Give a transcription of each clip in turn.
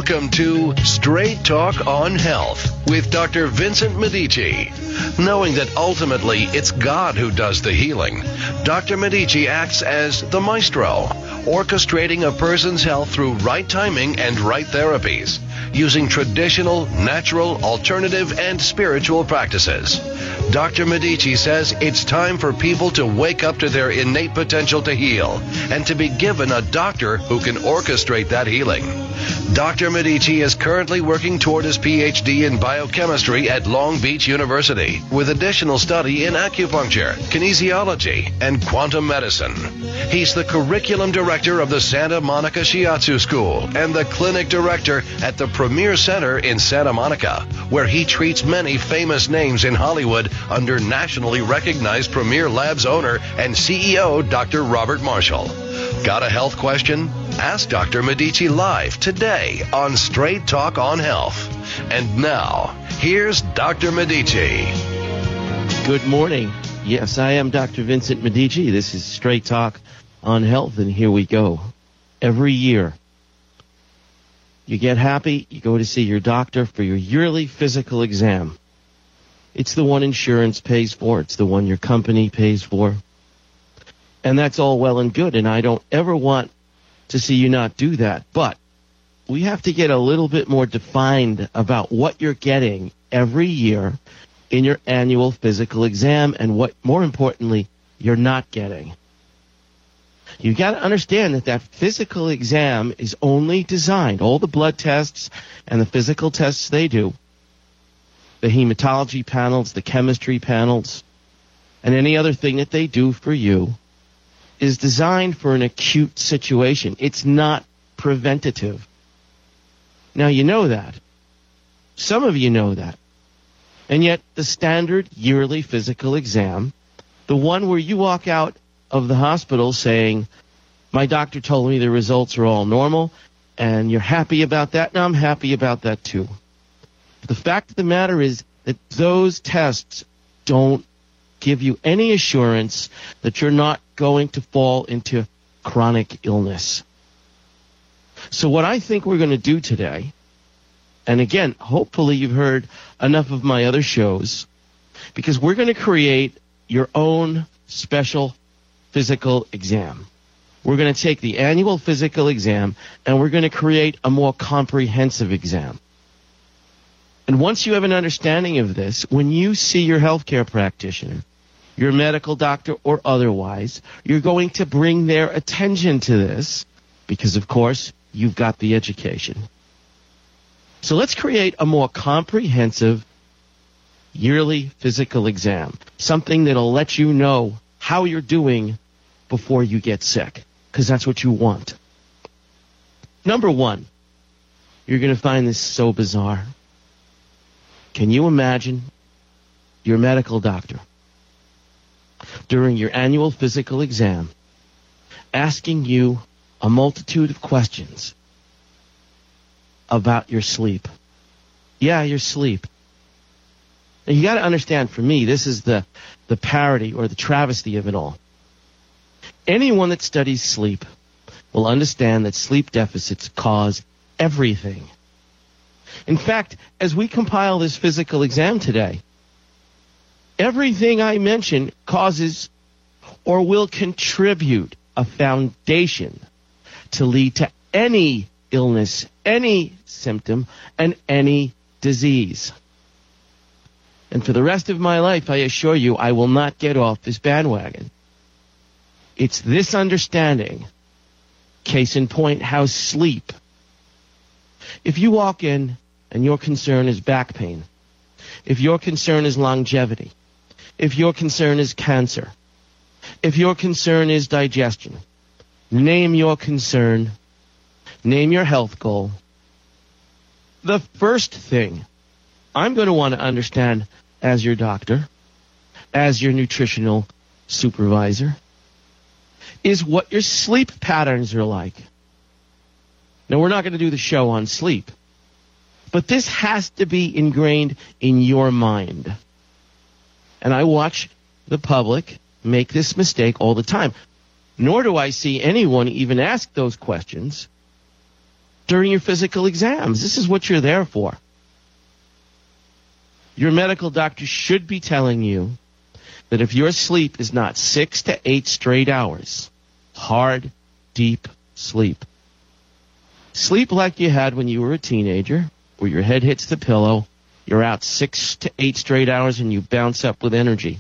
Welcome to Straight Talk on Health with Dr. Vincent Medici. Knowing that ultimately it's God who does the healing, Dr. Medici acts as the maestro, orchestrating a person's health through right timing and right therapies, using traditional, natural, alternative, and spiritual practices. Dr. Medici says it's time for people to wake up to their innate potential to heal and to be given a doctor who can orchestrate that healing. Dr. Medici is currently working toward his PhD in biochemistry at Long Beach University, with additional study in acupuncture, kinesiology, and quantum medicine. He's the curriculum director of the Santa Monica Shiatsu School and the clinic director at the Premier Center in Santa Monica, where he treats many famous names in Hollywood under nationally recognized Premier Labs owner and CEO Dr. Robert Marshall. Got a health question? Ask Dr. Medici live today on Straight Talk on Health. And now, here's Dr. Medici. Good morning. Yes, I am Dr. Vincent Medici. This is Straight Talk on Health, and here we go. Every year, you get happy, you go to see your doctor for your yearly physical exam. It's the one insurance pays for. It's the one your company pays for. And that's all well and good, and I don't ever want to see you not do that. But we have to get a little bit more defined about what you're getting every year in your annual physical exam and what, more importantly, you're not getting. You've got to understand that physical exam is only designed, all the blood tests and the physical tests they do, the hematology panels, the chemistry panels, and any other thing that they do for you, is designed for an acute situation. It's not preventative. Now, you know that. Some of you know that. And yet, the standard yearly physical exam, the one where you walk out of the hospital saying, my doctor told me the results are all normal, and you're happy about that, and I'm happy about that too. The fact of the matter is that those tests don't give you any assurance that you're not going to fall into chronic illness. So what I think we're going to do today, and again, hopefully you've heard enough of my other shows, because we're going to create your own special physical exam. We're going to take the annual physical exam and we're going to create a more comprehensive exam. And once you have an understanding of this, when you see your healthcare practitioner, your medical doctor or otherwise, you're going to bring their attention to this because, of course, you've got the education. So let's create a more comprehensive yearly physical exam, something that'll let you know how you're doing before you get sick, because that's what you want. Number one, you're going to find this so bizarre. Can you imagine your medical doctor during your annual physical exam asking you a multitude of questions about your sleep? Yeah, your sleep. Now, you got to understand, for me, this is the parody or the travesty of it all. Anyone that studies sleep will understand that sleep deficits cause everything. In fact, as we compile this physical exam today, everything I mention causes or will contribute a foundation to lead to any illness, any symptom, and any disease. And for the rest of my life, I assure you, I will not get off this bandwagon. It's this understanding, case in point, how sleep. If you walk in and your concern is back pain, if your concern is longevity, if your concern is cancer, if your concern is digestion, name your concern, name your health goal. The first thing I'm going to want to understand as your doctor, as your nutritional supervisor, is what your sleep patterns are like. Now, we're not going to do the show on sleep, but this has to be ingrained in your mind. And I watch the public make this mistake all the time. Nor do I see anyone even ask those questions during your physical exams. This is what you're there for. Your medical doctor should be telling you that if your sleep is not 6 to 8 straight hours, hard, deep sleep, sleep like you had when you were a teenager, where your head hits the pillow, you're out 6 to 8 straight hours, and you bounce up with energy.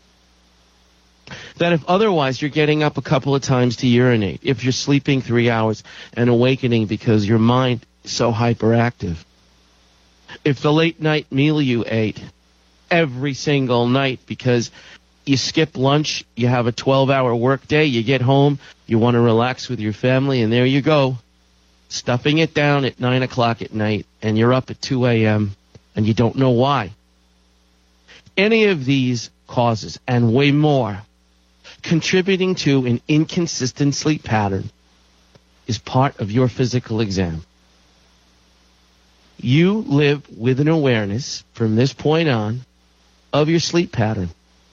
That if otherwise you're getting up a couple of times to urinate, if you're sleeping 3 hours and awakening because your mind is so hyperactive, if the late night meal you ate every single night because you skip lunch, you have a 12-hour work day, you get home, you want to relax with your family, and there you go, stuffing it down at 9 o'clock at night, and you're up at 2 a.m., and you don't know why. Any of these causes, and way more, contributing to an inconsistent sleep pattern is part of your physical exam. You live with an awareness from this point on of your sleep pattern.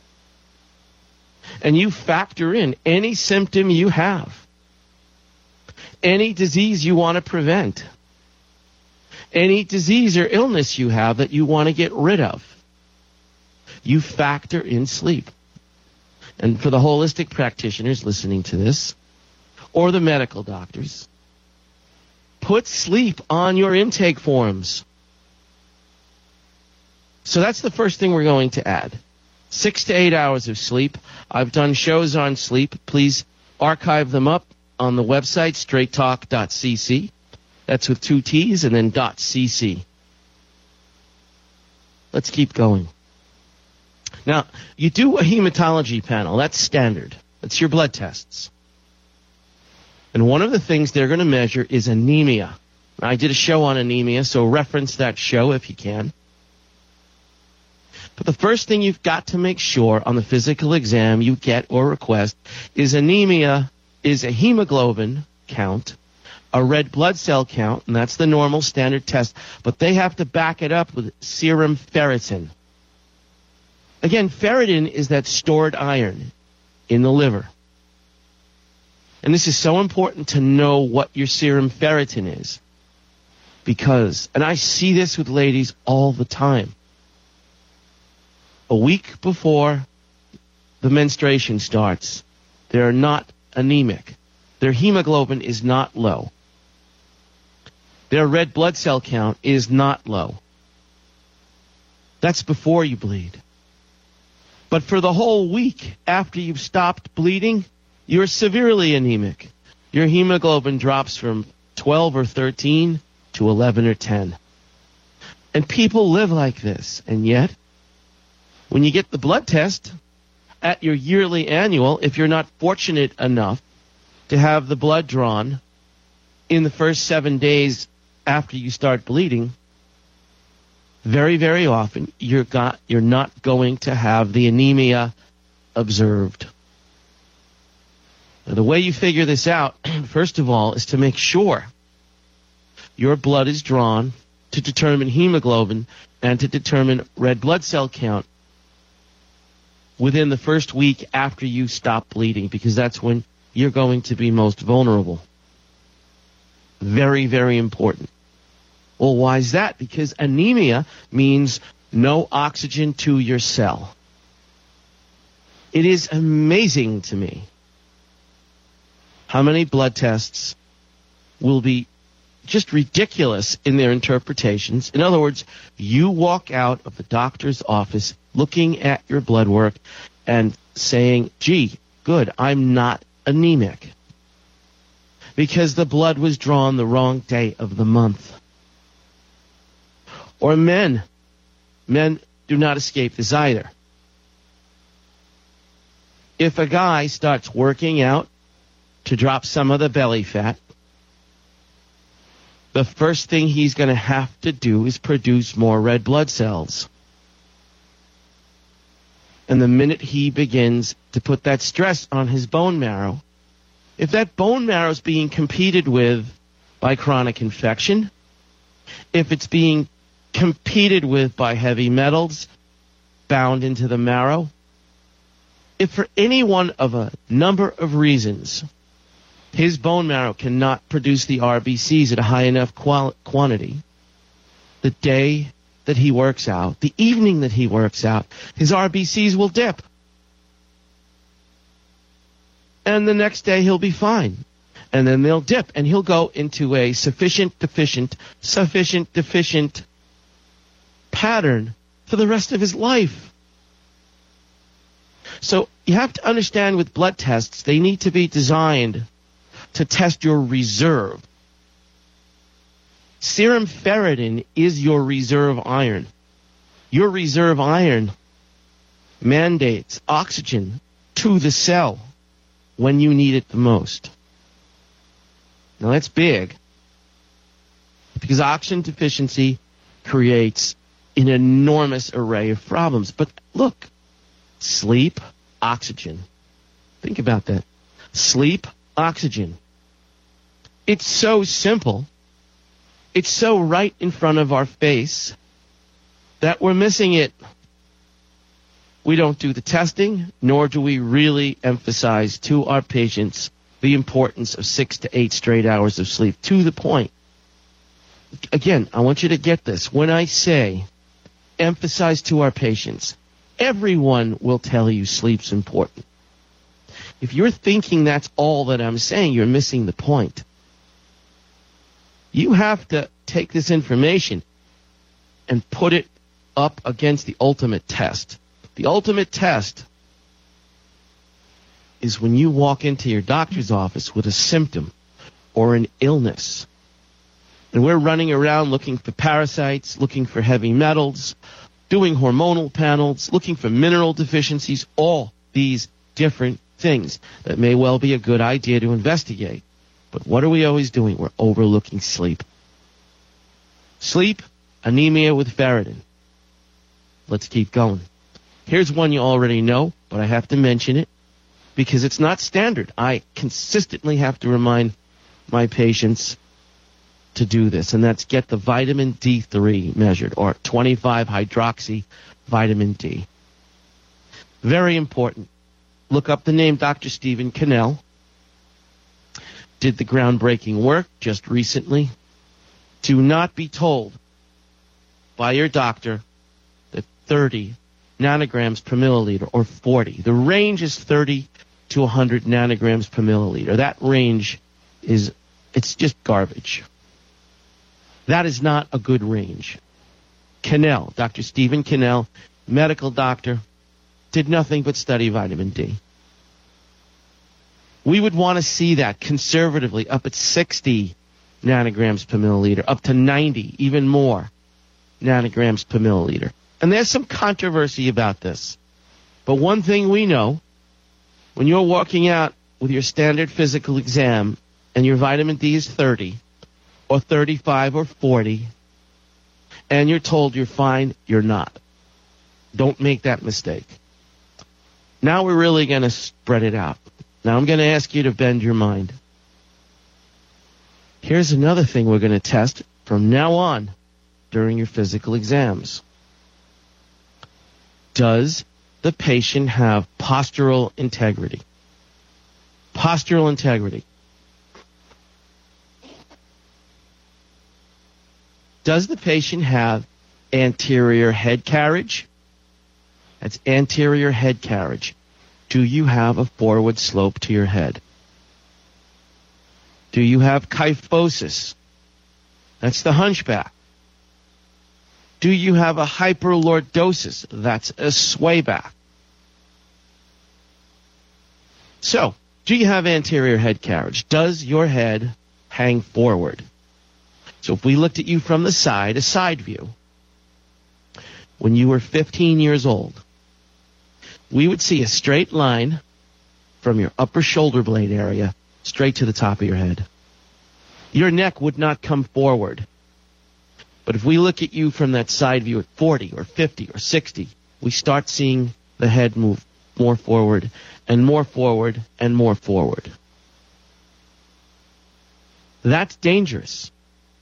And you factor in any symptom you have, any disease you want to prevent, any disease or illness you have that you want to get rid of. You factor in sleep. And for the holistic practitioners listening to this, or the medical doctors, put sleep on your intake forms. So that's the first thing we're going to add. 6 to 8 hours of sleep. I've done shows on sleep. Please archive them up on the website, straighttalk.cc. That's with 2 T's and then .cc. Let's keep going. Now, you do a hematology panel. That's standard. That's your blood tests. And one of the things they're going to measure is anemia. I did a show on anemia, so reference that show if you can. But the first thing you've got to make sure on the physical exam you get or request is anemia is a hemoglobin count, a red blood cell count, and that's the normal standard test, but they have to back it up with serum ferritin. Again, ferritin is that stored iron in the liver. And this is so important to know what your serum ferritin is. Because, and I see this with ladies all the time, a week before the menstruation starts, they're not anemic. Their hemoglobin is not low. Their red blood cell count is not low. That's before you bleed. But for the whole week after you've stopped bleeding, you're severely anemic. Your hemoglobin drops from 12 or 13 to 11 or 10. And people live like this. And yet, when you get the blood test at your yearly annual, if you're not fortunate enough to have the blood drawn in the first 7 days after you start bleeding, very, very often you're not going to have the anemia observed. Now, the way you figure this out, first of all, is to make sure your blood is drawn to determine hemoglobin and to determine red blood cell count within the first week after you stop bleeding, because that's when you're going to be most vulnerable. Very, very important. Well, why is that? Because anemia means no oxygen to your cell. It is amazing to me how many blood tests will be just ridiculous in their interpretations. In other words, you walk out of the doctor's office looking at your blood work and saying, gee, good, I'm not anemic, because the blood was drawn the wrong day of the month. Or men do not escape this either. If a guy starts working out to drop some of the belly fat, the first thing he's going to have to do is produce more red blood cells. And the minute he begins to put that stress on his bone marrow, if that bone marrow is being competed with by chronic infection, if it's being competed with by heavy metals bound into the marrow, if for any one of a number of reasons His bone marrow cannot produce the RBCs at a high enough quantity. The day that he works out, the evening that he works out, his RBCs will dip. And the next day he'll be fine. And then they'll dip, and he'll go into a sufficient deficient pattern for the rest of his life. So you have to understand with blood tests, they need to be designed to test your reserve. Serum ferritin is your reserve iron. Your reserve iron mandates oxygen to the cell when you need it the most. Now that's big, because oxygen deficiency creates an enormous array of problems. But look, sleep, oxygen. Think about that. Sleep, oxygen. It's so simple. It's so right in front of our face that we're missing it. We don't do the testing, nor do we really emphasize to our patients the importance of 6 to 8 straight hours of sleep, to the point. Again, I want you to get this. When I say emphasize to our patients, everyone will tell you sleep's important. If you're thinking that's all that I'm saying, you're missing the point. You have to take this information and put it up against the ultimate test. The ultimate test is when you walk into your doctor's office with a symptom or an illness. And we're running around looking for parasites, looking for heavy metals, doing hormonal panels, looking for mineral deficiencies, all these different things that may well be a good idea to investigate. But what are we always doing? We're overlooking sleep. Sleep, anemia with ferritin. Let's keep going. Here's one you already know, but I have to mention it because it's not standard. I consistently have to remind my patients to do this, and that's get the vitamin D3 measured, or 25-hydroxy vitamin D. Very important. Look up the name Dr. Stephen Cannell. Did the groundbreaking work just recently. Do not be told by your doctor that 30 nanograms per milliliter or 40. The range is 30 to 100 nanograms per milliliter. That range it's just garbage. That is not a good range. Cannell, Dr. Stephen Cannell, medical doctor, did nothing but study vitamin D. We would want to see that conservatively up at 60 nanograms per milliliter, up to 90, even more nanograms per milliliter. And there's some controversy about this. But one thing we know, when you're walking out with your standard physical exam and your vitamin D is 30 or 35 or 40, and you're told you're fine, you're not. Don't make that mistake. Now we're really going to spread it out. Now I'm going to ask you to bend your mind. Here's another thing we're going to test from now on during your physical exams. Does the patient have postural integrity? Postural integrity. Does the patient have anterior head carriage? That's anterior head carriage. Do you have a forward slope to your head? Do you have kyphosis? That's the hunchback. Do you have a hyperlordosis? That's a swayback. So, do you have anterior head carriage? Does your head hang forward? So if we looked at you from the side, a side view, when you were 15 years old, we would see a straight line from your upper shoulder blade area straight to the top of your head. Your neck would not come forward. But if we look at you from that side view at 40 or 50 or 60, we start seeing the head move more forward and more forward and more forward. That's dangerous.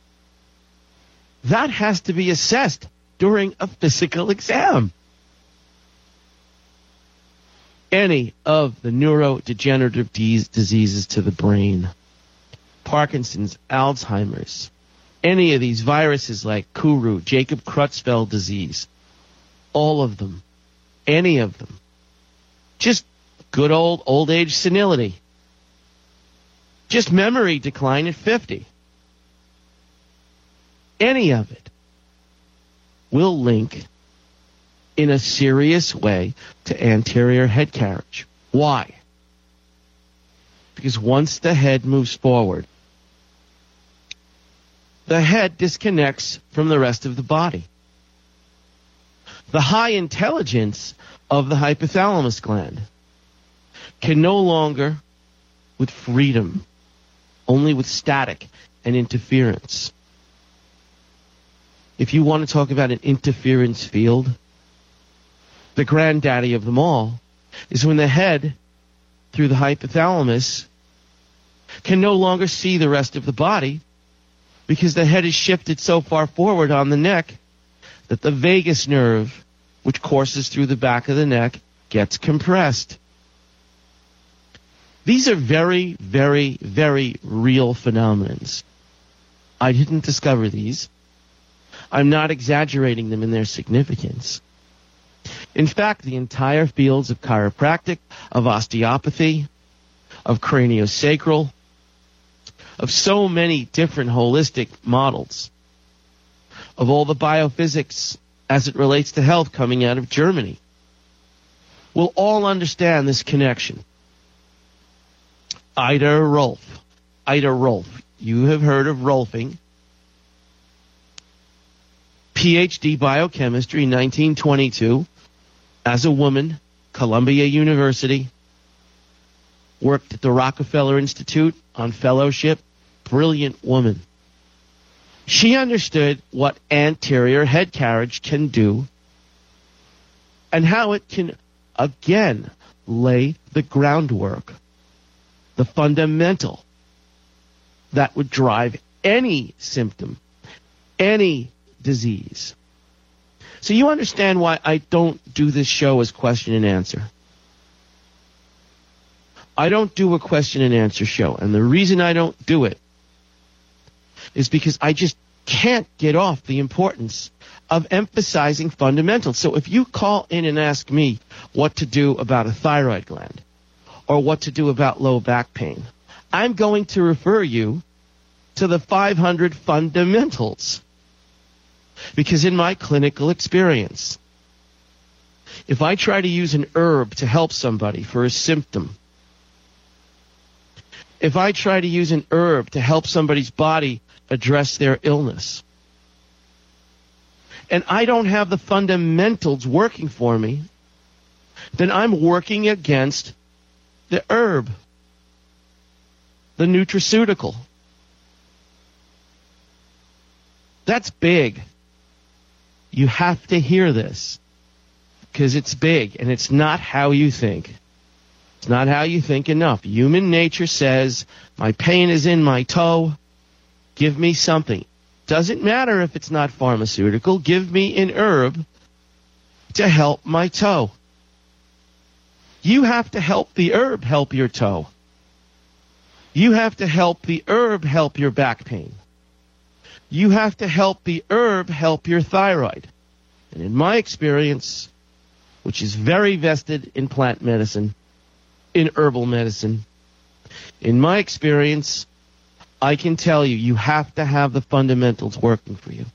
That has to be assessed during a physical exam. any of the neurodegenerative diseases to the brain, Parkinson's, Alzheimer's, any of these viruses like Kuru, Jacob Creutzfeldt disease, all of them, any of them, just good old age senility, just memory decline at 50, any of it will link in a serious way to anterior head carriage. Why? Because once the head moves forward, the head disconnects from the rest of the body. The high intelligence of the hypothalamus gland can no longer, with freedom, only with static and interference. If you want to talk about an interference field, the granddaddy of them all is when the head, through the hypothalamus, can no longer see the rest of the body because the head is shifted so far forward on the neck that the vagus nerve, which courses through the back of the neck, gets compressed. These are very, very, very real phenomena. I didn't discover these. I'm not exaggerating them in their significance. In fact, the entire fields of chiropractic, of osteopathy, of craniosacral, of so many different holistic models, of all the biophysics as it relates to health coming out of Germany, will all understand this connection. Ida Rolf. You have heard of Rolfing. PhD biochemistry, 1922. As a woman, Columbia University. Worked at the Rockefeller Institute on fellowship. Brilliant woman. She understood what anterior head carriage can do and how it can, again, lay the groundwork, the fundamental that would drive any symptom, any disease. So you understand why I don't do this show as question and answer. I don't do a question and answer show. And the reason I don't do it is because I just can't get off the importance of emphasizing fundamentals. So if you call in and ask me what to do about a thyroid gland or what to do about low back pain, I'm going to refer you to the 500 fundamentals. Because in my clinical experience, if I try to use an herb to help somebody for a symptom, if I try to use an herb to help somebody's body address their illness, and I don't have the fundamentals working for me, then I'm working against the herb, the nutraceutical. That's big. You have to hear this because it's big and it's not how you think. It's not how you think enough. Human nature says, my pain is in my toe. Give me something. Doesn't matter if it's not pharmaceutical. Give me an herb to help my toe. You have to help the herb help your toe. You have to help the herb help your back pain. You have to help the herb help your thyroid. And in my experience, which is very vested in plant medicine, in herbal medicine, in my experience, I can tell you, you have to have the fundamentals working for you.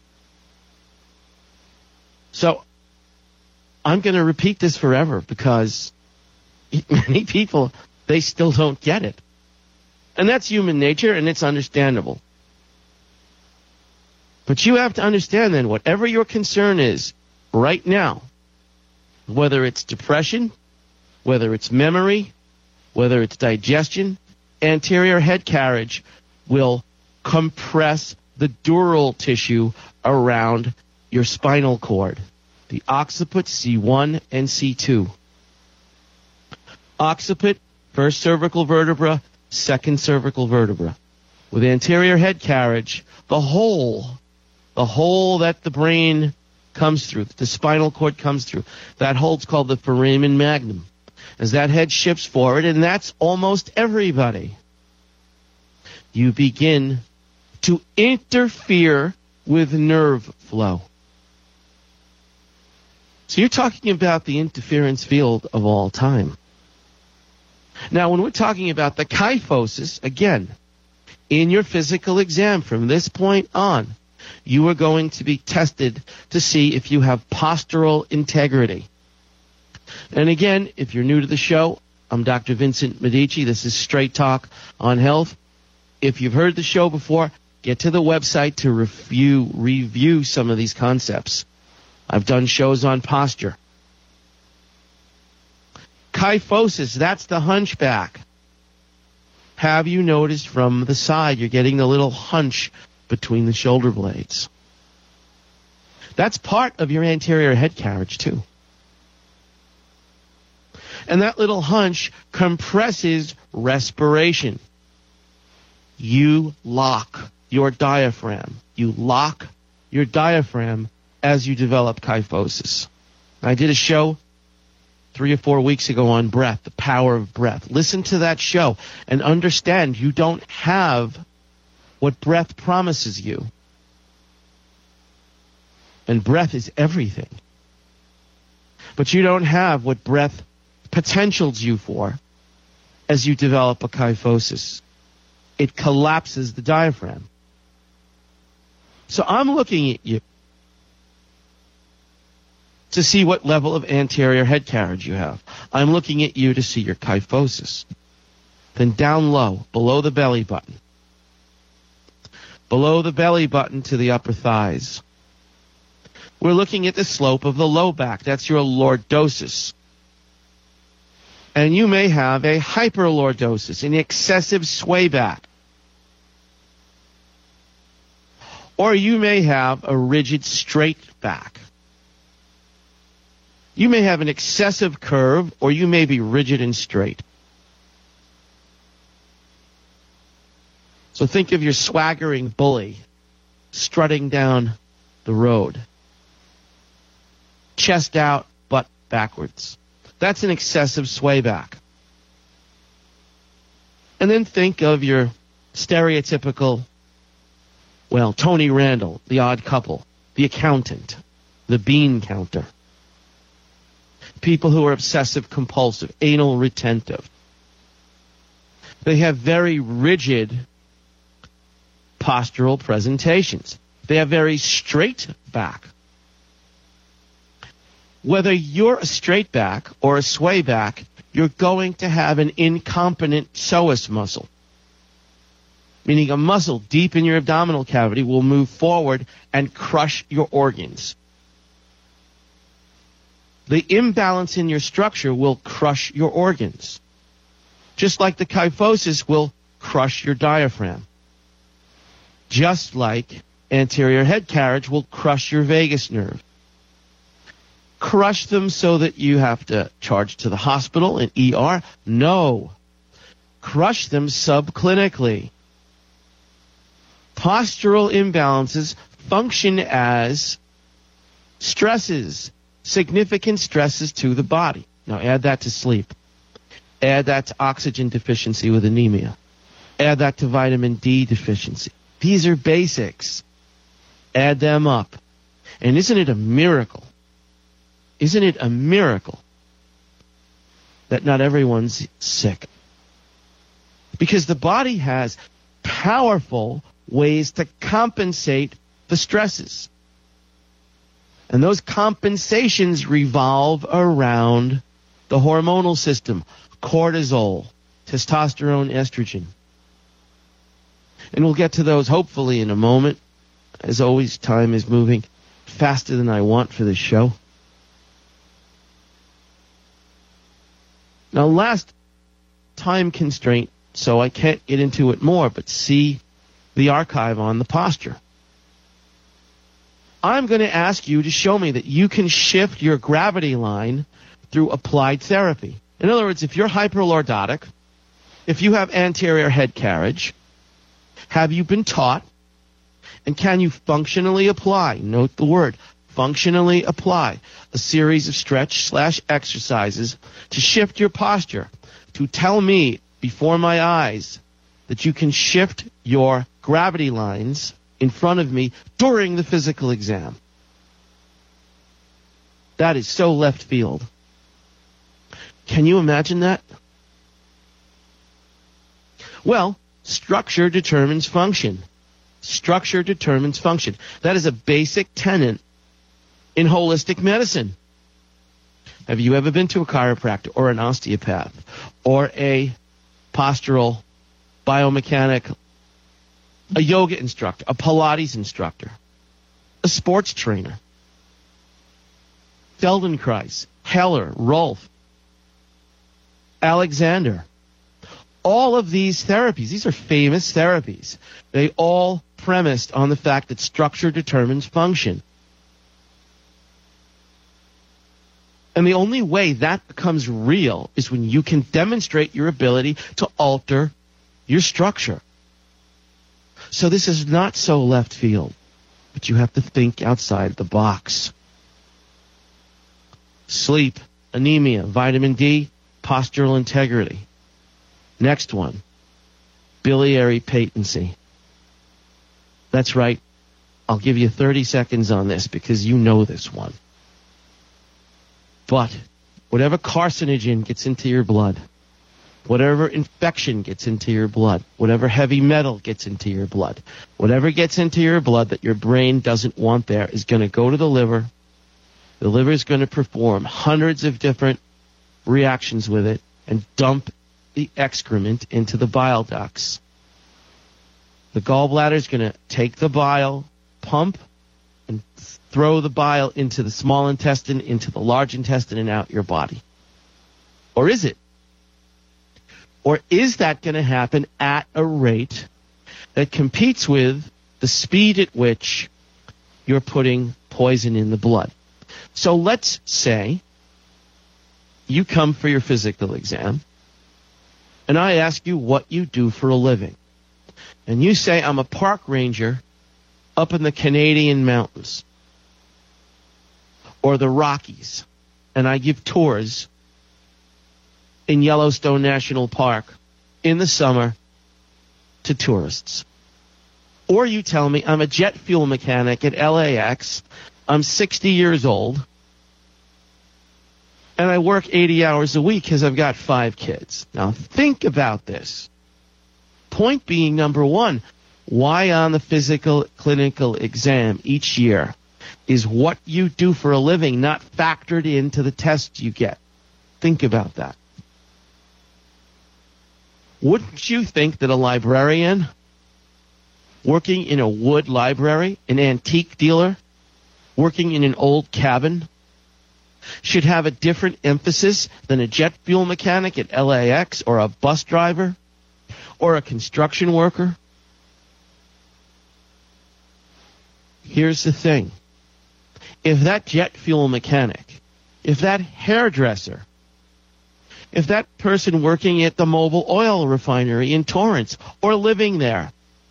So, I'm going to repeat this forever because many people, they still don't get it. And that's human nature, and it's understandable. But you have to understand then, whatever your concern is right now, whether it's depression, whether it's memory, whether it's digestion, anterior head carriage will compress the dural tissue around your spinal cord, the occiput, C1 and C2. Occiput, first cervical vertebra, second cervical vertebra. With anterior head carriage, the hole that the brain comes through, that the spinal cord comes through, that hole's called the foramen magnum. as that head shifts forward, and that's almost everybody, you begin to interfere with nerve flow. So you're talking about the interference field of all time. Now, when we're talking about the kyphosis, again, in your physical exam from this point on, you are going to be tested to see if you have postural integrity. And again, if you're new to the show, I'm Dr. Vincent Medici. This is Straight Talk on Health. If you've heard the show before, get to the website to review some of these concepts. I've done shows on posture. Kyphosis, that's the hunchback. Have you noticed from the side you're getting the little hunch between the shoulder blades? That's part of your anterior head carriage too. And that little hunch compresses respiration. You lock your diaphragm. You lock your diaphragm as you develop kyphosis. I did a show 3 or 4 weeks ago on breath, the power of breath. Listen to that show and understand you don't have what breath promises you. And breath is everything. But you don't have what breath potentials you for as you develop a kyphosis. It collapses the diaphragm. So I'm looking at you to see what level of anterior head carriage you have. I'm looking at you to see your kyphosis. Then down low, below the belly button. Below the belly button to the upper thighs. We're looking at the slope of the low back. That's your lordosis. And you may have a hyperlordosis, an excessive sway back. Or you may have a rigid straight back. You may have an excessive curve, or you may be rigid and straight. So think of your swaggering bully strutting down the road. Chest out, butt backwards. That's an excessive sway back. And then think of your stereotypical, well, Tony Randall, the odd couple, the accountant, the bean counter. People who are obsessive compulsive, anal retentive. They have very rigid postural presentations. They have very straight back. Whether you're a straight back or a sway back, you're going to have an incompetent psoas muscle. Meaning a muscle deep in your abdominal cavity will move forward and crush your organs. The imbalance in your structure will crush your organs. Just like the kyphosis will crush your diaphragm. Just like anterior head carriage will crush your vagus nerve. Crush them so that you have to charge to the hospital and ER? No. Crush them subclinically. Postural imbalances function as stresses, significant stresses to the body. Now add that to sleep. Add that to oxygen deficiency with anemia. Add that to vitamin D deficiency. These are basics. Add them up. And isn't it a miracle? Isn't it a miracle that not everyone's sick? Because the body has powerful ways to compensate the stresses. And those compensations revolve around the hormonal system, cortisol, testosterone, estrogen. And we'll get to those hopefully in a moment. As always, time is moving faster than I want for this show. Now, last time constraint, so I can't get into it more, but see the archive on the posture. I'm going to ask you to show me that you can shift your gravity line through applied therapy. In other words, if you're hyperlordotic, if you have anterior head carriage, have you been taught, and can you functionally apply, note the word, functionally apply a series of stretch/exercises to shift your posture, to tell me before my eyes that you can shift your gravity lines in front of me during the physical exam. That is so left field. Can you imagine that? Well, structure determines function. Structure determines function. That is a basic tenet in holistic medicine. Have you ever been to a chiropractor or an osteopath or a postural biomechanic, a yoga instructor, a Pilates instructor, a sports trainer? Feldenkrais, Heller, Rolf, Alexander. All of these therapies, these are famous therapies. They all premised on the fact that structure determines function. And the only way that becomes real is when you can demonstrate your ability to alter your structure. So this is not so left field, but you have to think outside the box. Sleep, anemia, vitamin D, postural integrity. Next one, biliary patency. That's right. I'll give you 30 seconds on this because you know this one. But whatever carcinogen gets into your blood, whatever infection gets into your blood, whatever heavy metal gets into your blood, whatever gets into your blood that your brain doesn't want there is going to go to the liver. The liver is going to perform hundreds of different reactions with it and dump the excrement into the bile ducts. The gallbladder is going to take the bile, pump, and throw the bile into the small intestine, into the large intestine, and out your body. Or is it? Or is that going to happen at a rate that competes with the speed at which you're putting poison in the blood? So let's say you come for your physical exam, and I ask you what you do for a living. And you say, I'm a park ranger up in the Canadian mountains or the Rockies, and I give tours in Yellowstone National Park in the summer to tourists. Or you tell me I'm a jet fuel mechanic at LAX, I'm 60 years old, and I work 80 hours a week because I've got 5 kids. Now think about this. Point being, number one, why on the physical clinical exam each year is what you do for a living not factored into the tests you get? Think about that. Wouldn't you think that a librarian working in a wood library, an antique dealer working in an old cabin, should have a different emphasis than a jet fuel mechanic at LAX or a bus driver or a construction worker? Here's the thing. If that jet fuel mechanic, if that hairdresser, if that person working at the Mobil oil refinery in Torrance or living there,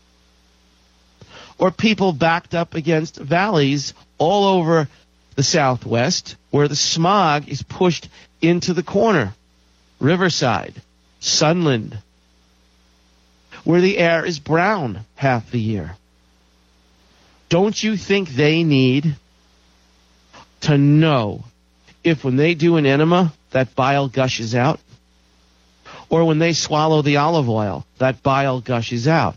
or people backed up against valleys all over the Southwest where the smog is pushed into the corner, Riverside, Sunland, where the air is brown half the year. Don't you think they need to know if when they do an enema, that bile gushes out? Or when they swallow the olive oil, that bile gushes out?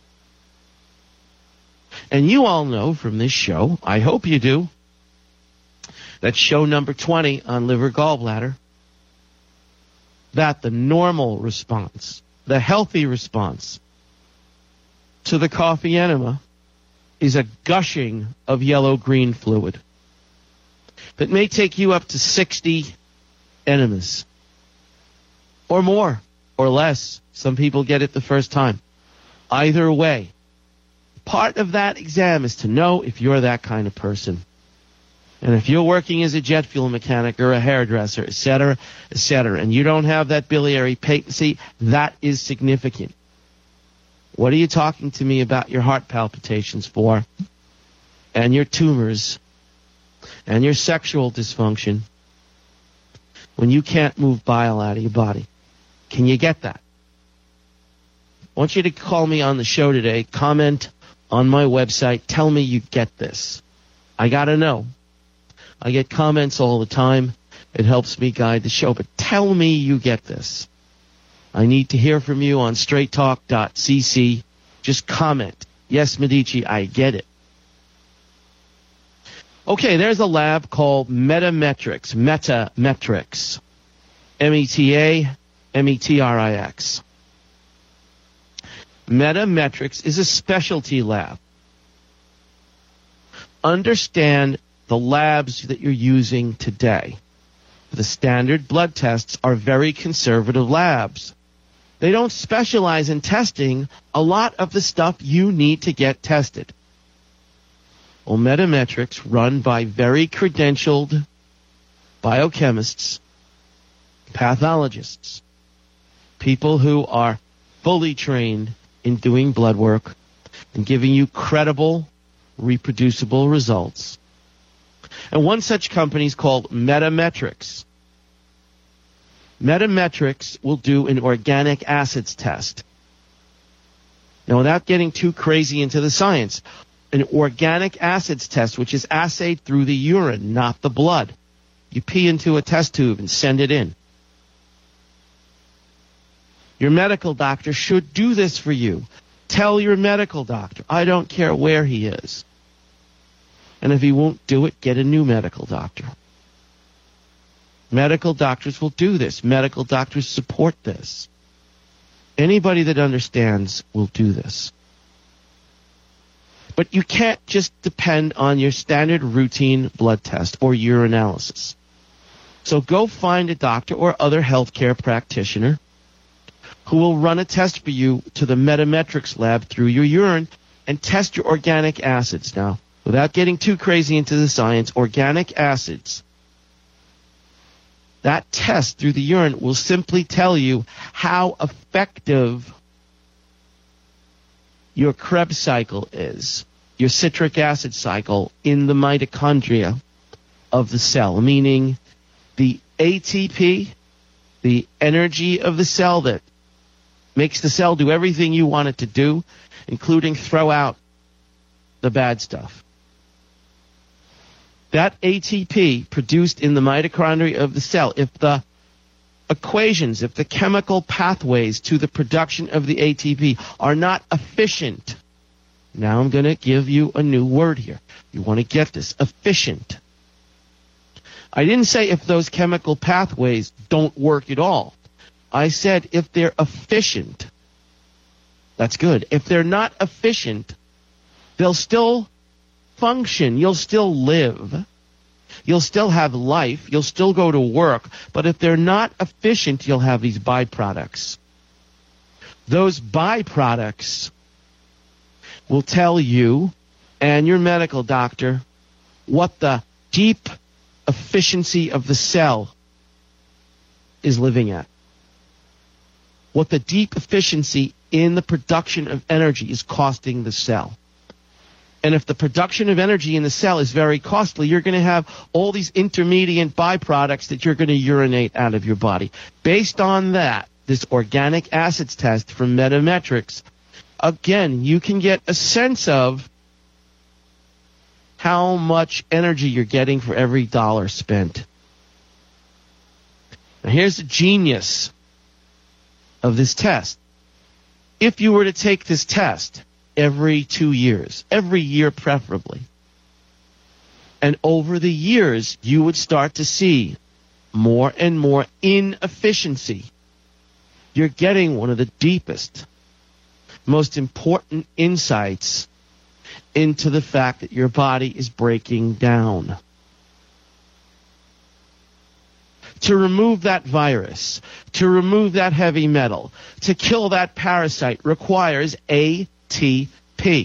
And you all know from this show, I hope you do, that's show number 20 on liver gallbladder, that the normal response, the healthy response to the coffee enema is a gushing of yellow-green fluid that may take you up to 60 enemas or more or less. Some people get it the first time. Either way, part of that exam is to know if you're that kind of person. And if you're working as a jet fuel mechanic or a hairdresser, et cetera, and you don't have that biliary patency, that is significant. What are you talking to me about your heart palpitations for and your tumors and your sexual dysfunction when you can't move bile out of your body. Can you get that? I want you to call me on the show today, comment on my website, tell me you get this. I got to know. I get comments all the time. It helps me guide the show, but tell me you get this. I need to hear from you on straighttalk.cc. Just comment. Yes, Medici, I get it. Okay, there's a lab called Metametrix. Metametrix. Metametrix. Metametrix is a specialty lab. Understand the labs that you're using today. The standard blood tests are very conservative labs. They don't specialize in testing a lot of the stuff you need to get tested. Well, Metametrix, run by very credentialed biochemists, pathologists, people who are fully trained in doing blood work and giving you credible, reproducible results. And one such company is called Metametrix. Metametrix will do an organic acids test. Now, without getting too crazy into the science, an organic acids test, which is assayed through the urine, not the blood. You pee into a test tube and send it in. Your medical doctor should do this for you. Tell your medical doctor. I don't care where he is. And if he won't do it, get a new medical doctor. Medical doctors will do this. Medical doctors support this. Anybody that understands will do this. But you can't just depend on your standard routine blood test or urinalysis. So go find a doctor or other healthcare practitioner who will run a test for you to the Metametrix lab through your urine and test your organic acids. Now, without getting too crazy into the science, organic acids, that test through the urine will simply tell you how effective your Krebs cycle is, your citric acid cycle in the mitochondria of the cell, meaning the ATP, the energy of the cell that makes the cell do everything you want it to do, including throw out the bad stuff. That ATP produced in the mitochondria of the cell, if the equations, if the chemical pathways to the production of the ATP are not efficient, now I'm going to give you a new word here. You want to get this, efficient. I didn't say if those chemical pathways don't work at all. I said if they're efficient. That's good. If they're not efficient, they'll still function. You'll still live. You'll still have life. You'll still go to work. But if they're not efficient, you'll have these byproducts. Those byproducts will tell you and your medical doctor what the deep efficiency of the cell is living at. What the deep efficiency in the production of energy is costing the cell. And if the production of energy in the cell is very costly, you're going to have all these intermediate byproducts that you're going to urinate out of your body. Based on that, this organic acids test from Metametrix, again, you can get a sense of how much energy you're getting for every dollar spent. Now, here's the genius of this test. If you were to take this test every 2 years, every year preferably, and over the years you would start to see more and more inefficiency, you're getting one of the deepest, most important insights into the fact that your body is breaking down. To remove that virus, to remove that heavy metal, to kill that parasite requires ATP.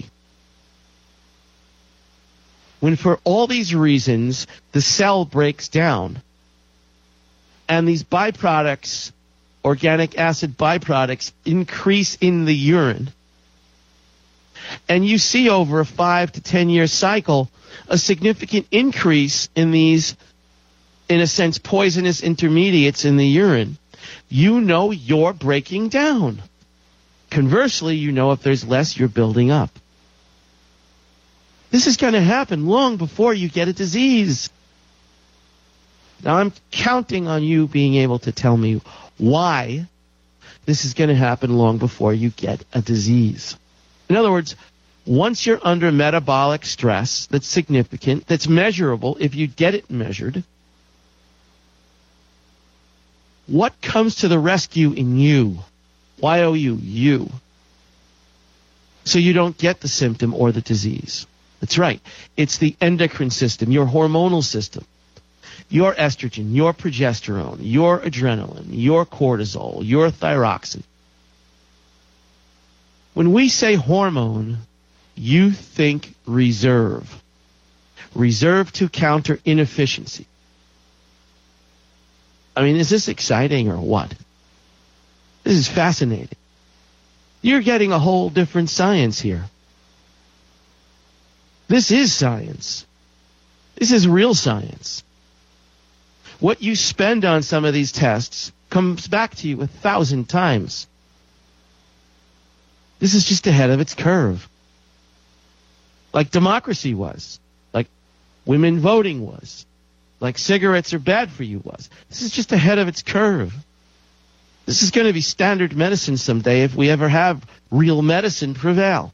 When for all these reasons the cell breaks down and these byproducts, organic acid byproducts, increase in the urine, and you see over a 5 to 10 year cycle a significant increase in these, in a sense, poisonous intermediates in the urine, you know you're breaking down. Conversely, you know if there's less, you're building up. This is going to happen long before you get a disease. Now, I'm counting on you being able to tell me why this is going to happen long before you get a disease. In other words, once you're under metabolic stress that's significant, that's measurable if you get it measured, what comes to the rescue in you? Y-O-U, you. So you don't get the symptom or the disease. That's right. It's the endocrine system, your hormonal system, your estrogen, your progesterone, your adrenaline, your cortisol, your thyroxine. When we say hormone, you think reserve. Reserve to counter inefficiency. I mean, is this exciting or what? This is fascinating. You're getting a whole different science here. This is science. This is real science. What you spend on some of these tests comes back to you 1,000 times. This is just ahead of its curve. Like democracy was. Like women voting was. Like cigarettes are bad for you was. This is just ahead of its curve. This is going to be standard medicine someday if we ever have real medicine prevail.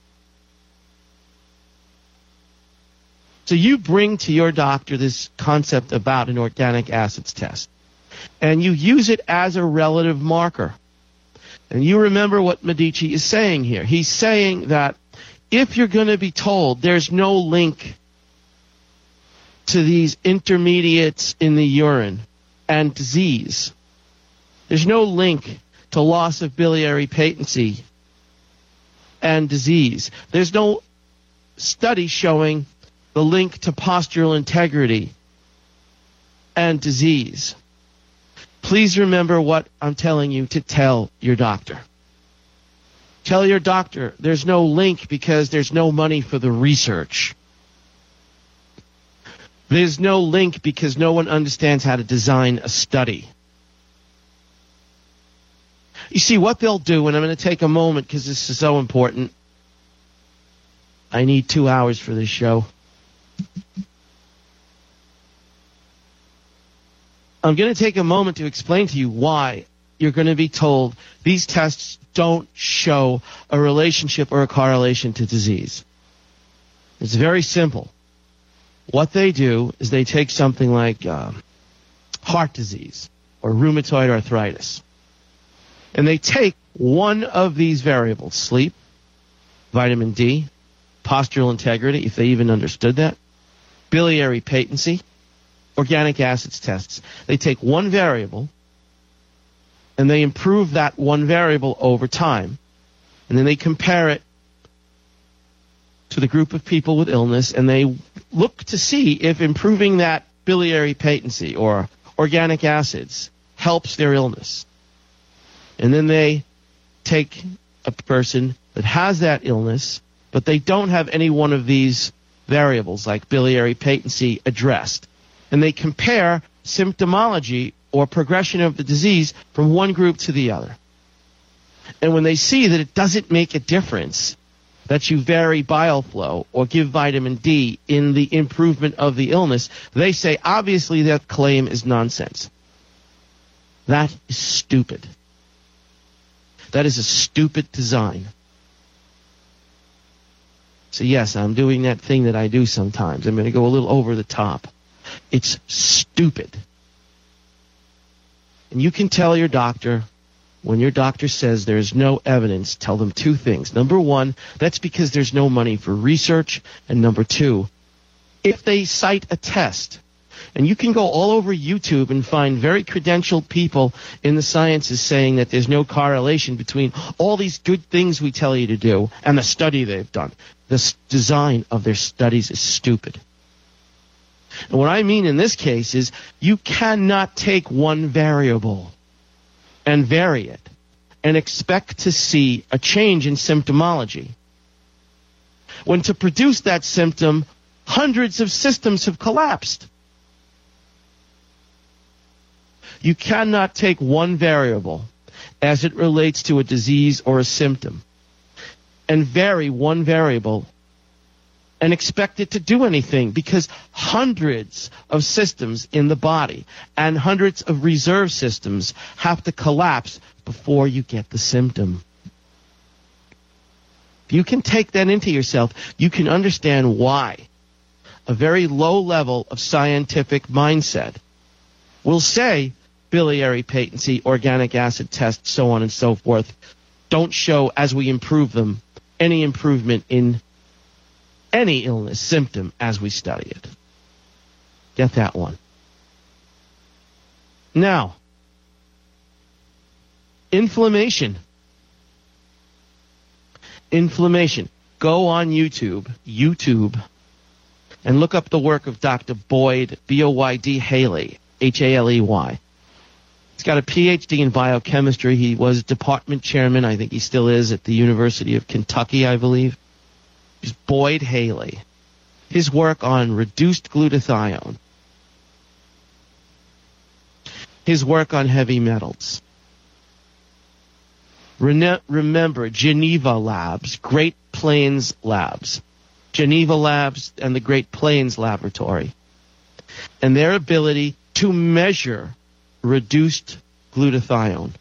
So you bring to your doctor this concept about an organic acids test, and you use it as a relative marker. And you remember what Medici is saying here. He's saying that if you're going to be told there's no link to these intermediates in the urine and disease, there's no link to loss of biliary patency and disease, there's no study showing the link to postural integrity and disease, please remember what I'm telling you to tell your doctor. Tell your doctor there's no link because there's no money for the research. There's no link because no one understands how to design a study. You see, what they'll do, and I'm going to take a moment because this is so important. I need 2 hours for this show. I'm going to take a moment to explain to you why you're going to be told these tests don't show a relationship or a correlation to disease. It's very simple. What they do is they take something like heart disease or rheumatoid arthritis, and they take one of these variables, sleep, vitamin D, postural integrity, if they even understood that, biliary patency, organic acids tests. They take one variable, and they improve that one variable over time, and then they compare it to the group of people with illness, and they look to see if improving that biliary patency or organic acids helps their illness. And then they take a person that has that illness, but they don't have any one of these variables like biliary patency addressed. And they compare symptomology or progression of the disease from one group to the other. And when they see that it doesn't make a difference that you vary bile flow or give vitamin D in the improvement of the illness, they say, obviously that claim is nonsense. That is stupid. That is a stupid design. So yes, I'm doing that thing that I do sometimes. I'm going to go a little over the top. It's stupid. And you can tell your doctor, when your doctor says there's no evidence, tell them two things. Number one, that's because there's no money for research. And number two, if they cite a test, and you can go all over YouTube and find very credentialed people in the sciences saying that there's no correlation between all these good things we tell you to do and the study they've done. The design of their studies is stupid. And what I mean in this case is you cannot take one variable and vary it and expect to see a change in symptomology, when to produce that symptom, hundreds of systems have collapsed. You cannot take one variable as it relates to a disease or a symptom and vary one variable and expect it to do anything, because hundreds of systems in the body and hundreds of reserve systems have to collapse before you get the symptom. If you can take that into yourself, you can understand why a very low level of scientific mindset will say biliary patency, organic acid tests, so on and so forth, don't show, as we improve them, any improvement in any illness, symptom, as we study it. Get that one. Now, inflammation. Inflammation. Go on YouTube, and look up the work of Dr. Boyd, B-O-Y-D, Haley, H-A-L-E-Y. He's got a PhD in biochemistry. He was department chairman, I think he still is, at the University of Kentucky, I believe. He's Boyd Haley. His work on reduced glutathione. His work on heavy metals. Remember, Geneva Labs, Great Plains Labs. Geneva Labs and the Great Plains Laboratory. And their ability to measure reduced glutathione.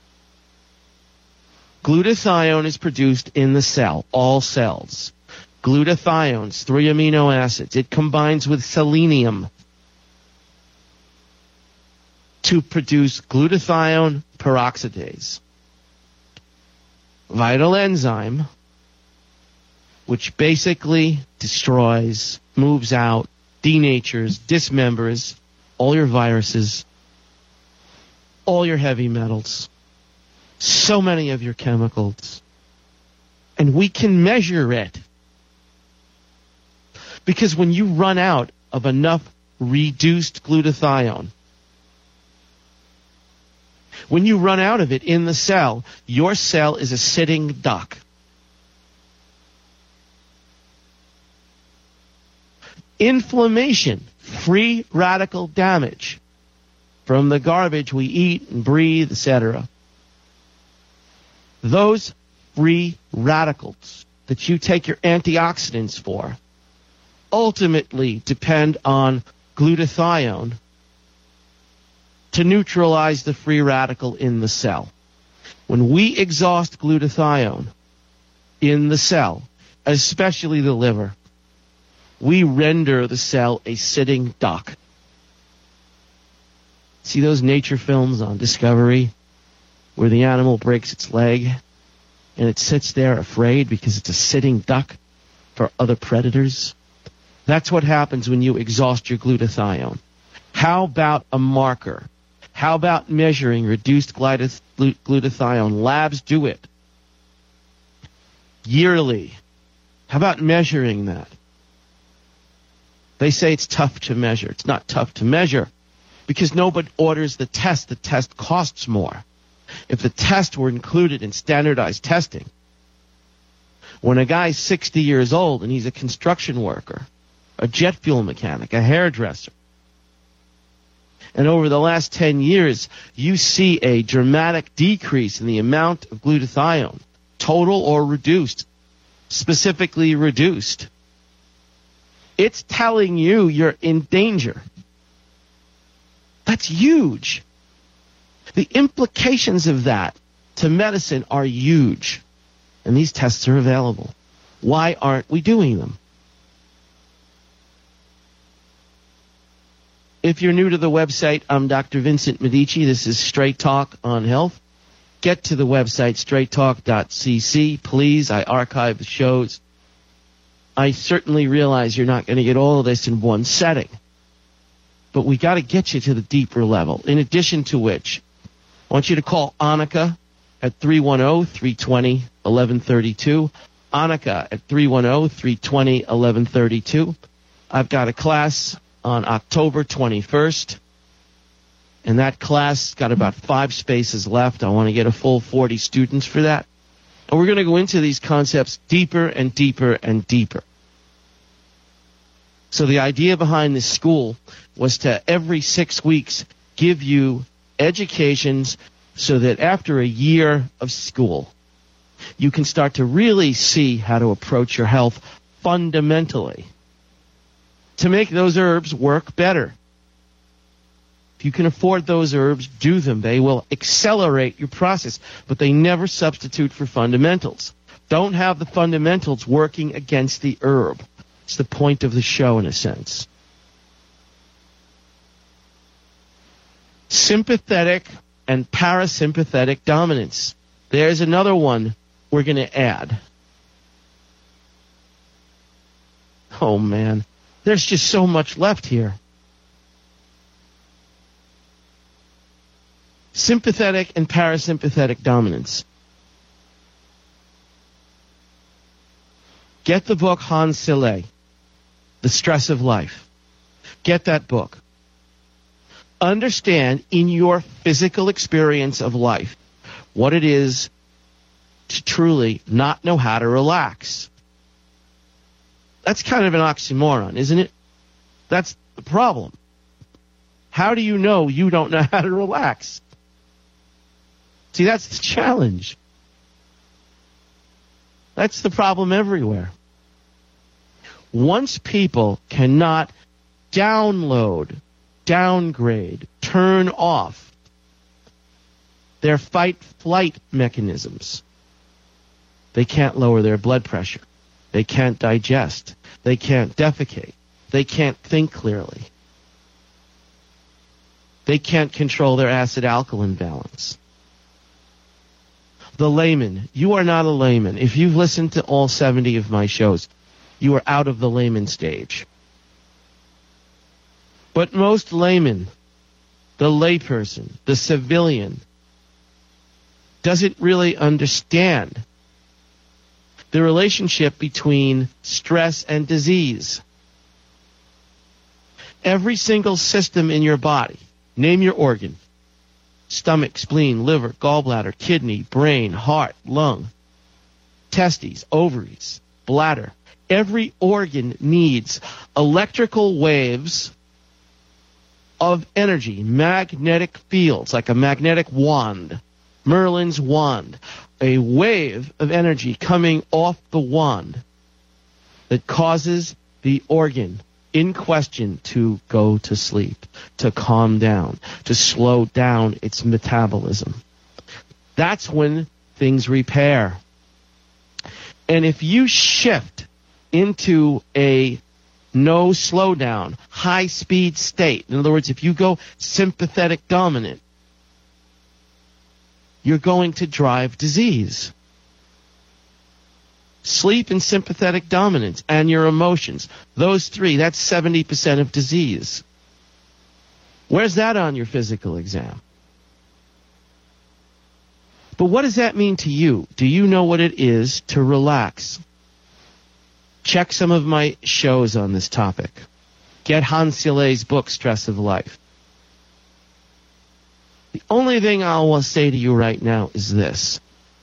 Glutathione is produced in the cell, all cells. Glutathione's 3 amino acids. It combines with selenium to produce glutathione peroxidase. Vital enzyme, which basically destroys, moves out, denatures, dismembers all your viruses, all your heavy metals, so many of your chemicals. And we can measure it. Because when you run out of enough reduced glutathione, when you run out of it in the cell, your cell is a sitting duck. Inflammation, free radical damage from the garbage we eat and breathe, etc. Those free radicals that you take your antioxidants for ultimately depend on glutathione to neutralize the free radical in the cell. When we exhaust glutathione in the cell, especially the liver, we render the cell a sitting duck. See those nature films on Discovery where the animal breaks its leg and it sits there afraid because it's a sitting duck for other predators? That's what happens when you exhaust your glutathione. How about a marker? How about measuring reduced glutathione? Labs do it yearly. How about measuring that? They say it's tough to measure. It's not tough to measure because nobody orders the test. The test costs more. If the test were included in standardized testing, when a guy's 60 years old and he's a construction worker, a jet fuel mechanic, a hairdresser, and over the last 10 years, you see a dramatic decrease in the amount of glutathione, total or reduced, specifically reduced. It's telling you you're in danger. That's huge. The implications of that to medicine are huge. And these tests are available. Why aren't we doing them? If you're new to the website, I'm Dr. Vincent Medici. This is Straight Talk on Health. Get to the website, straighttalk.cc. Please, I archive the shows. I certainly realize you're not going to get all of this in one setting. But we got to get you to the deeper level. In addition to which, I want you to call Annika at 310-320-1132. Annika at 310-320-1132. I've got a class on October 21st, and that class got about 5 spaces left. I want to get a full 40 students for that. And we're going to go into these concepts deeper and deeper and deeper. So the idea behind this school was to, every 6 weeks, give you educations so that after a year of school, you can start to really see how to approach your health fundamentally to make those herbs work better. If you can afford those herbs, do them. They will accelerate your process, but they never substitute for fundamentals. Don't have the fundamentals working against the herb. It's the point of the show, in a sense. Sympathetic and parasympathetic dominance. There's another one we're going to add. Oh, man. There's just so much left here. Sympathetic and parasympathetic dominance. Get the book Hans Selye, The Stress of Life. Get that book. Understand in your physical experience of life what it is to truly not know how to relax. That's kind of an oxymoron, isn't it? That's the problem. How do you know you don't know how to relax? See, that's the challenge. That's the problem everywhere. Once people cannot download, downgrade, turn off their fight-flight mechanisms, they can't lower their blood pressure. They can't digest. They can't defecate. They can't think clearly. They can't control their acid-alkaline balance. The layman. You are not a layman. If you've listened to all 70 of my shows, you are out of the layman stage. But most laymen, the layperson, the civilian, doesn't really understand the relationship between stress and disease. Every single system in your body, name your organ, stomach, spleen, liver, gallbladder, kidney, brain, heart, lung, testes, ovaries, bladder. Every organ needs electrical waves of energy, magnetic fields, like a magnetic wand, Merlin's wand, a wave of energy coming off the wand that causes the organ in question to go to sleep, to calm down, to slow down its metabolism. That's when things repair. And if you shift into a no slowdown, high-speed state, in other words, if you go sympathetic dominant, you're going to drive disease. Sleep and sympathetic dominance and your emotions, those three, that's 70% of disease. Where's that on your physical exam? But what does that mean to you? Do you know what it is to relax? Check some of my shows on this topic. Get Hans Selye's book, Stress of Life. The only thing I will say to you right now is this.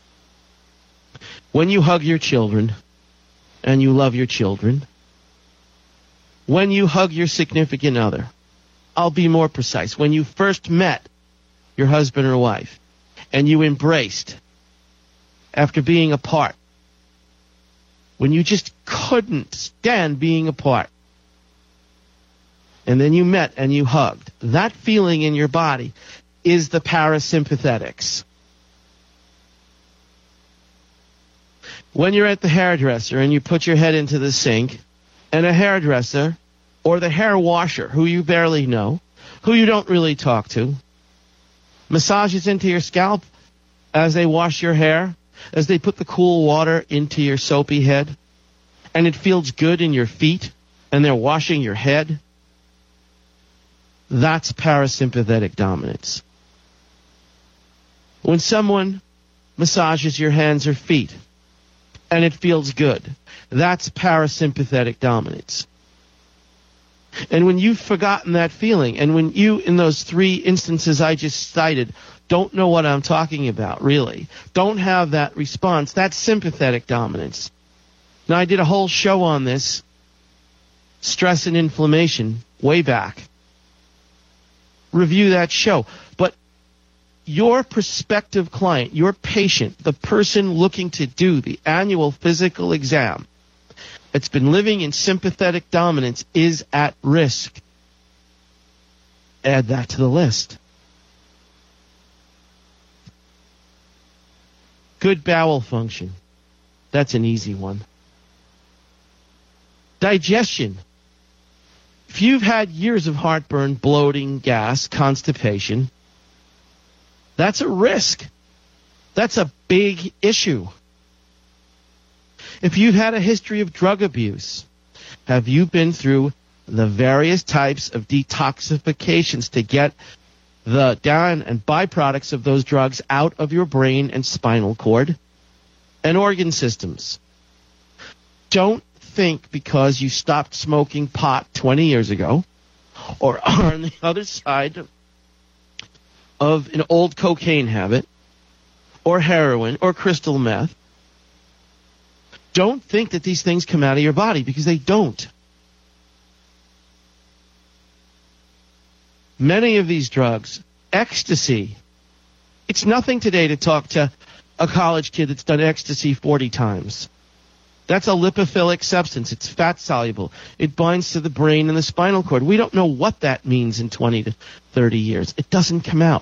When you hug your children, and you love your children, when you hug your significant other, I'll be more precise, when you first met your husband or wife, and you embraced after being apart, when you just couldn't stand being apart, and then you met and you hugged, that feeling in your body is the parasympathetics. When you're at the hairdresser and you put your head into the sink, and a hairdresser or the hair washer, who you barely know, who you don't really talk to, massages into your scalp as they wash your hair, as they put the cool water into your soapy head, and it feels good in your feet, and they're washing your head, that's parasympathetic dominance. When someone massages your hands or feet, and it feels good, that's parasympathetic dominance. And when you've forgotten that feeling, and when you, in those three instances I just cited, don't know what I'm talking about, really, don't have that response, that's sympathetic dominance. Now, I did a whole show on this stress and inflammation way back. Review that show. But your prospective client, your patient, the person looking to do the annual physical exam that's been living in sympathetic dominance is at risk. Add that to the list. Good bowel function. That's an easy one. Digestion. If you've had years of heartburn, bloating, gas, constipation, that's a risk. That's a big issue. If you've had a history of drug abuse, have you been through the various types of detoxifications to get the down and byproducts of those drugs out of your brain and spinal cord and organ systems? Don't think because you stopped smoking pot 20 years ago or are on the other side of an old cocaine habit or heroin or crystal meth. Don't think that these things come out of your body, because they don't. Many of these drugs, ecstasy, it's nothing today to talk to a college kid that's done ecstasy 40 times. That's a lipophilic substance. It's fat soluble. It binds to the brain and the spinal cord. We don't know what that means in 20 to 30 years. It doesn't come out.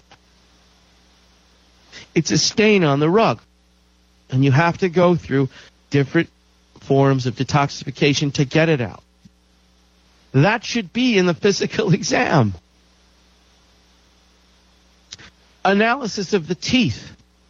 It's a stain on the rug. And you have to go through different forms of detoxification to get it out. That should be in the physical exam. Analysis of the teeth.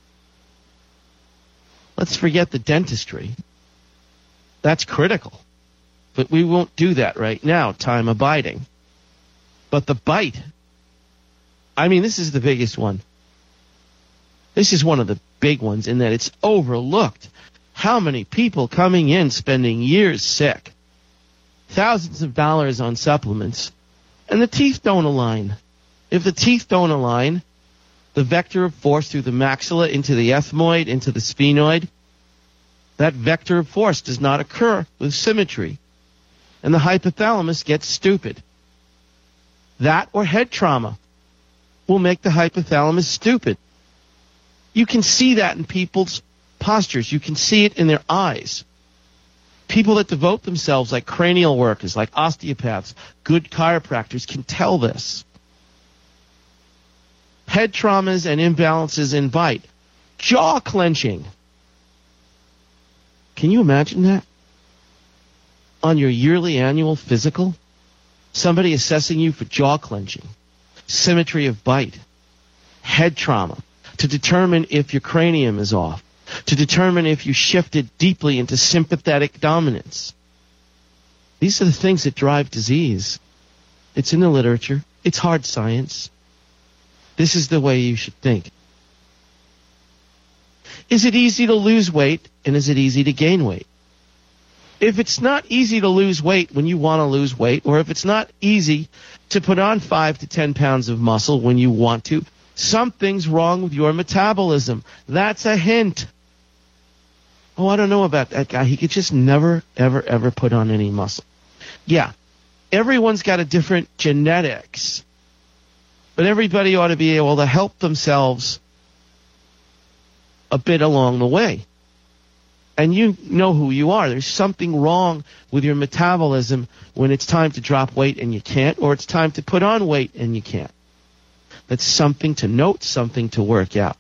Let's forget the dentistry. That's critical. But we won't do that right now, time abiding. But the bite, I mean, this is the biggest one. This is one of the big ones in that it's overlooked. How many people coming in spending years sick, thousands of dollars on supplements, and the teeth don't align. If the teeth don't align, the vector of force through the maxilla into the ethmoid, into the sphenoid, that vector of force does not occur with symmetry. And the hypothalamus gets stupid. That or head trauma will make the hypothalamus stupid. You can see that in people's postures. You can see it in their eyes. People that devote themselves, like cranial workers, like osteopaths, good chiropractors, can tell this. Head traumas and imbalances in bite. Jaw clenching. Can you imagine that? On your yearly annual physical, somebody assessing you for jaw clenching, symmetry of bite, head trauma, to determine if your cranium is off, to determine if you shifted deeply into sympathetic dominance. These are the things that drive disease. It's in the literature. It's hard science. This is the way you should think. Is it easy to lose weight, and is it easy to gain weight? If it's not easy to lose weight when you want to lose weight, or if it's not easy to put on 5 to 10 pounds of muscle when you want to, something's wrong with your metabolism. That's a hint. Oh, I don't know about that guy. He could just never, ever, ever put on any muscle. Yeah, everyone's got a different genetics, but everybody ought to be able to help themselves a bit along the way. And you know who you are. There's something wrong with your metabolism when it's time to drop weight and you can't, or it's time to put on weight and you can't. That's something to note, something to work out.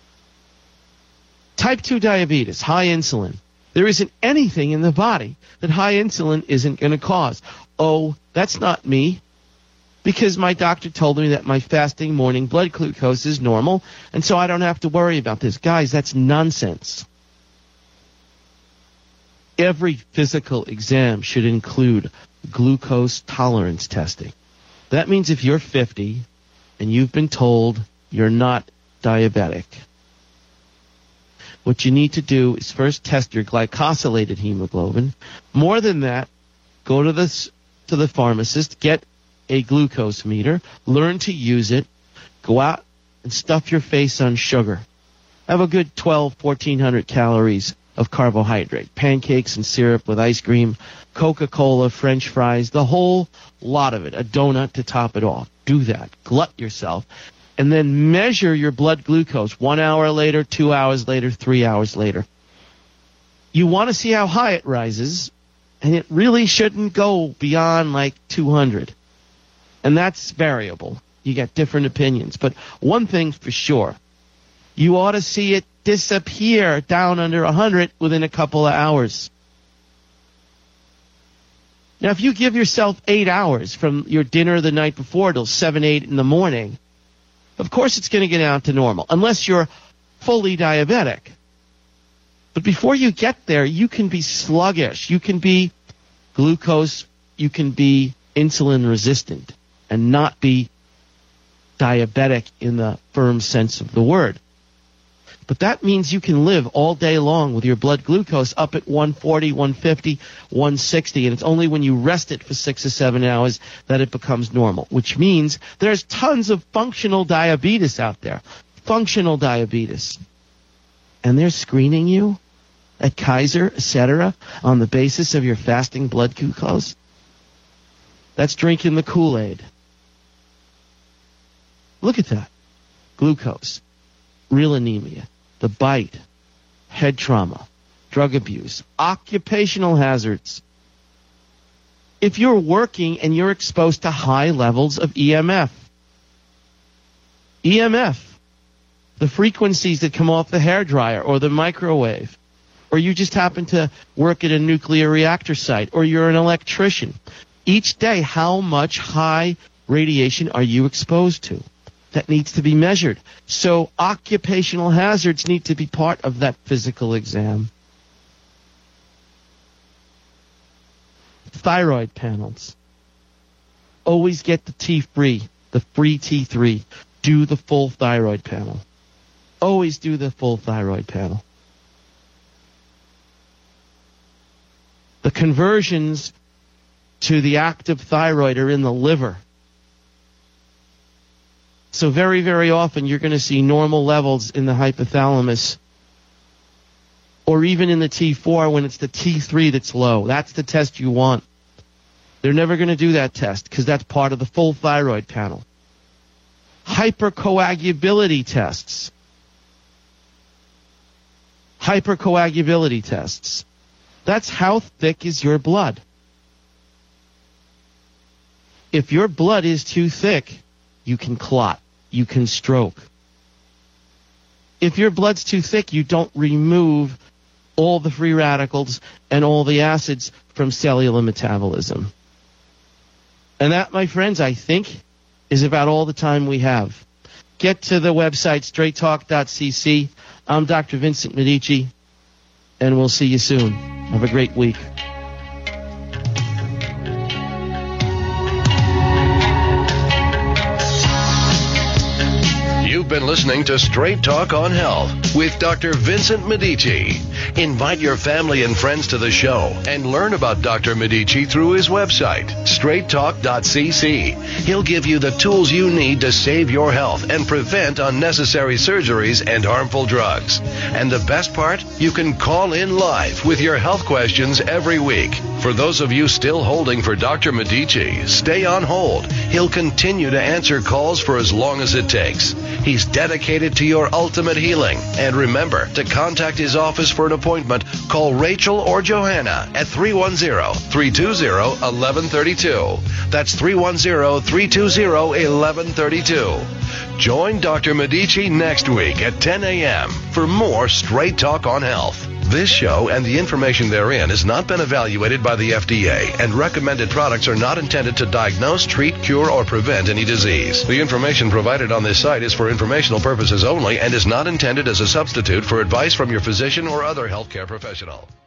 Type 2 diabetes, high insulin. There isn't anything in the body that high insulin isn't going to cause. Oh, that's not me, because my doctor told me that my fasting morning blood glucose is normal, and so I don't have to worry about this. Guys, that's nonsense. Every physical exam should include glucose tolerance testing. That means if you're 50 and you've been told you're not diabetic, what you need to do is first test your glycosylated hemoglobin. More than that, go to the pharmacist, get a glucose meter, learn to use it, go out and stuff your face on sugar. Have a good 1,200, 1,400 calories of carbohydrate. Pancakes and syrup with ice cream, Coca-Cola, French fries, the whole lot of it, a donut to top it off. Do that. Glut yourself. And then measure your blood glucose 1 hour later, 2 hours later, 3 hours later. You want to see how high it rises, and it really shouldn't go beyond like 200. And that's variable. You get different opinions. But one thing for sure, you ought to see it disappear down under 100 within a couple of hours. Now, if you give yourself 8 hours from your dinner the night before till 7, 8 in the morning, of course it's going to get down to normal, unless you're fully diabetic. But before you get there, you can be sluggish. You can be glucose, you can be insulin resistant and not be diabetic in the firm sense of the word. But that means you can live all day long with your blood glucose up at 140, 150, 160, and it's only when you rest it for 6 or 7 hours that it becomes normal, which means there's tons of functional diabetes out there. Functional diabetes. And they're screening you at Kaiser, etc., on the basis of your fasting blood glucose. That's drinking the Kool-Aid. Look at that. Glucose, real anemia, the bite, head trauma, drug abuse, occupational hazards. If you're working and you're exposed to high levels of EMF, the frequencies that come off the hairdryer or the microwave, or you just happen to work at a nuclear reactor site, or you're an electrician, each day, how much high radiation are you exposed to? That needs to be measured. So occupational hazards need to be part of that physical exam. Thyroid panels. Always get the T3, the free T3. Do the full thyroid panel. Always do the full thyroid panel. The conversions to the active thyroid are in the liver. So very, very often you're going to see normal levels in the hypothalamus, or even in the T4 when it's the T3 that's low. That's the test you want. They're never going to do that test because that's part of the full thyroid panel. Hypercoagulability tests. Hypercoagulability tests. That's how thick is your blood. If your blood is too thick, you can clot. You can stroke. If your blood's too thick, you don't remove all the free radicals and all the acids from cellular metabolism. And that, my friends, I think, is about all the time we have. Get to the website, straighttalk.cc. I'm Dr. Vincent Medici, and we'll see you soon. Have a great week. You've been listening to Straight Talk on Health with Dr. Vincent Medici. Invite your family and friends to the show and learn about Dr. Medici through his website, straighttalk.cc. He'll give you the tools you need to save your health and prevent unnecessary surgeries and harmful drugs. And the best part, you can call in live with your health questions every week. For those of you still holding for Dr. Medici, stay on hold. He'll continue to answer calls for as long as it takes. He's dedicated to your ultimate healing. And remember, to contact his office for an appointment, call Rachel or Johanna at 310-320-1132. That's 310-320-1132. Join Dr. Medici next week at 10 a.m. for more Straight Talk on Health. This show and the information therein has not been evaluated by the FDA, and recommended products are not intended to diagnose, treat, cure, or prevent any disease. The information provided on this site is for informational purposes only and is not intended as a substitute for advice from your physician or other healthcare professional.